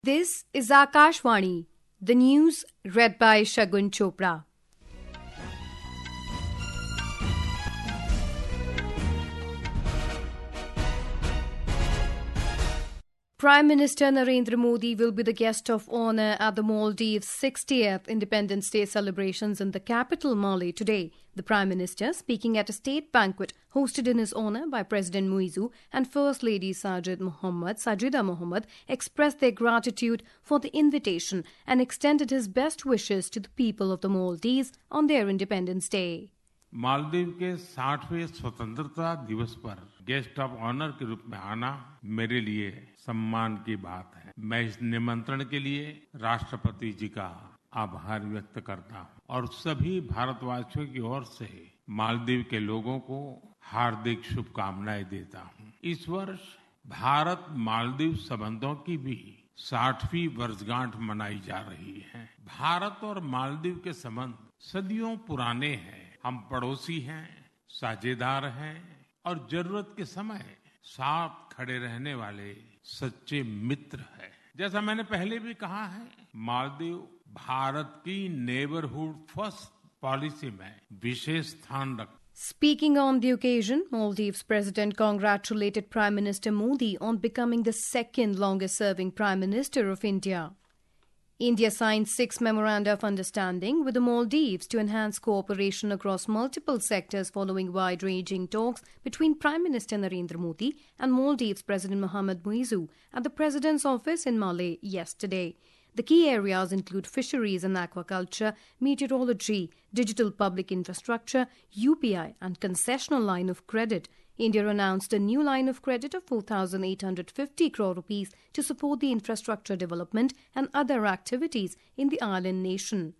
This is Akashvani, the news read by Shagun Chopra. Prime Minister Narendra Modi will be the guest of honour at the Maldives' 60th Independence Day celebrations in the capital Malé today. The Prime Minister, speaking at a state banquet hosted in his honour by President Muizzu and First Lady Sajida Mohammed, expressed their gratitude for the invitation and extended his best wishes to the people of the Maldives on their Independence Day. Maldives के 60वें स्वतंत्रता दिवस पर guest of honour के रूप में आना मेरे लिए सम्मान की बात है। मैं इस निमंत्रण के लिए राष्ट्रपति जी का आभार व्यक्त करता हूं और सभी भारतवासियों की ओर से मालदीव के लोगों को हार्दिक शुभकामनाएं देता हूं। इस वर्ष भारत मालदीव संबंधों की भी 60वीं वर्षगांठ मनाई जा रही है। भारत और मालदीव के संबंध सदियों पुराने हैं। हम पड़ोसी हैं, साझेदार हैं और जरूरत के समय साथ खड़े रहने वाले सच्चे मित्र हैं। जैसा मैंने पहले भी कहा है, मालदीव भारत की नेबरहुड फर्स्ट पॉलिसी में विशेष स्थान रखता है। Speaking on the occasion, Maldives President congratulated Prime Minister Modi on becoming the second longest-serving Prime Minister of India. India signed 6 memoranda of understanding with the Maldives to enhance cooperation across multiple sectors following wide-ranging talks between Prime Minister Narendra Modi and Maldives President Mohamed Muizzu at the President's office in Malé yesterday. The key areas include fisheries and aquaculture, meteorology, digital public infrastructure, UPI and concessional line of credit. India announced a new line of credit of 4,850 crore rupees to support the infrastructure development and other activities in the island nation.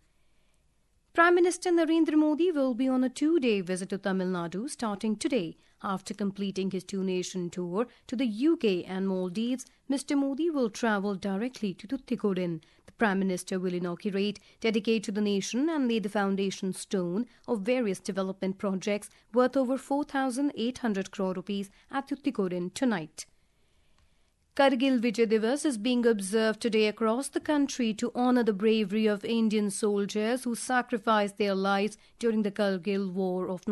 Prime Minister Narendra Modi will be on a 2-day visit to Tamil Nadu starting today. After completing his 2-nation tour to the UK and Maldives, Mr. Modi will travel directly to Tuticorin. The Prime Minister will inaugurate, dedicate to the nation and lay the foundation stone of various development projects worth over 4,800 crore rupees at Tuticorin tonight. Kargil Vijay Divas is being observed today across the country to honour the bravery of Indian soldiers who sacrificed their lives during the Kargil War of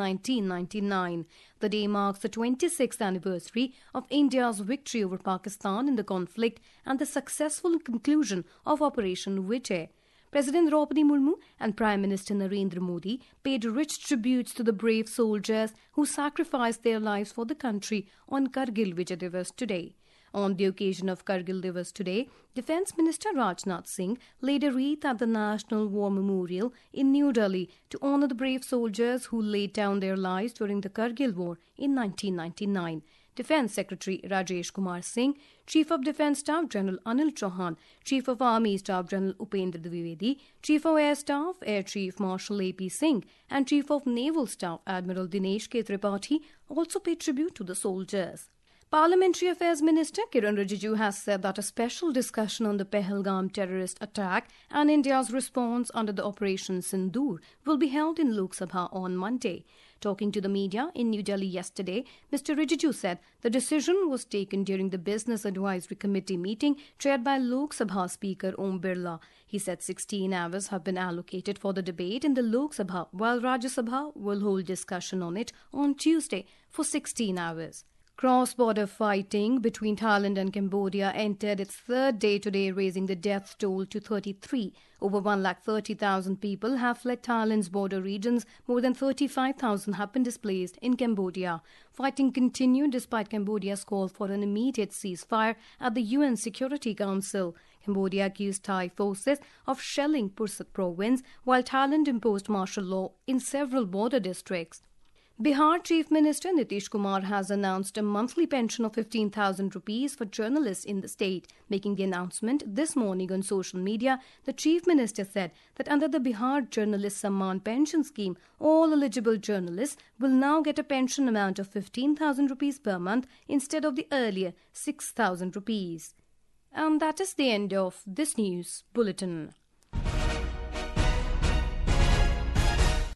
1999. The day marks the 26th anniversary of India's victory over Pakistan in the conflict and the successful conclusion of Operation Vijay. President Draupadi Murmu and Prime Minister Narendra Modi paid rich tributes to the brave soldiers who sacrificed their lives for the country on Kargil Vijay Divas today. On the occasion of Kargil Divas today, Defence Minister Rajnath Singh laid a wreath at the National War Memorial in New Delhi to honour the brave soldiers who laid down their lives during the Kargil War in 1999. Defence Secretary Rajesh Kumar Singh, Chief of Defence Staff General Anil Chauhan, Chief of Army Staff General Upendra Dwivedi, Chief of Air Staff Air Chief Marshal A.P. Singh and Chief of Naval Staff Admiral Dinesh K. Tripathi also paid tribute to the soldiers. Parliamentary Affairs Minister Kiran Rijiju has said that a special discussion on the Pahalgam terrorist attack and India's response under the Operation Sindoor will be held in Lok Sabha on Monday. Talking to the media in New Delhi yesterday, Mr. Rijiju said the decision was taken during the Business Advisory Committee meeting chaired by Lok Sabha Speaker Om Birla. He said 16 hours have been allocated for the debate in the Lok Sabha, while Rajya Sabha will hold discussion on it on Tuesday for 16 hours. Cross-border fighting between Thailand and Cambodia entered its third day today, raising the death toll to 33. Over 130,000 people have fled Thailand's border regions. More than 35,000 have been displaced in Cambodia. Fighting continued despite Cambodia's call for an immediate ceasefire at the UN Security Council. Cambodia accused Thai forces of shelling Pursat province, while Thailand imposed martial law in several border districts. Bihar Chief Minister Nitish Kumar has announced a monthly pension of 15,000 rupees for journalists in the state. Making the announcement this morning on social media, the Chief Minister said that under the Bihar Journalist Samman Pension Scheme, all eligible journalists will now get a pension amount of 15,000 rupees per month instead of the earlier 6,000 rupees. And that is the end of this news bulletin.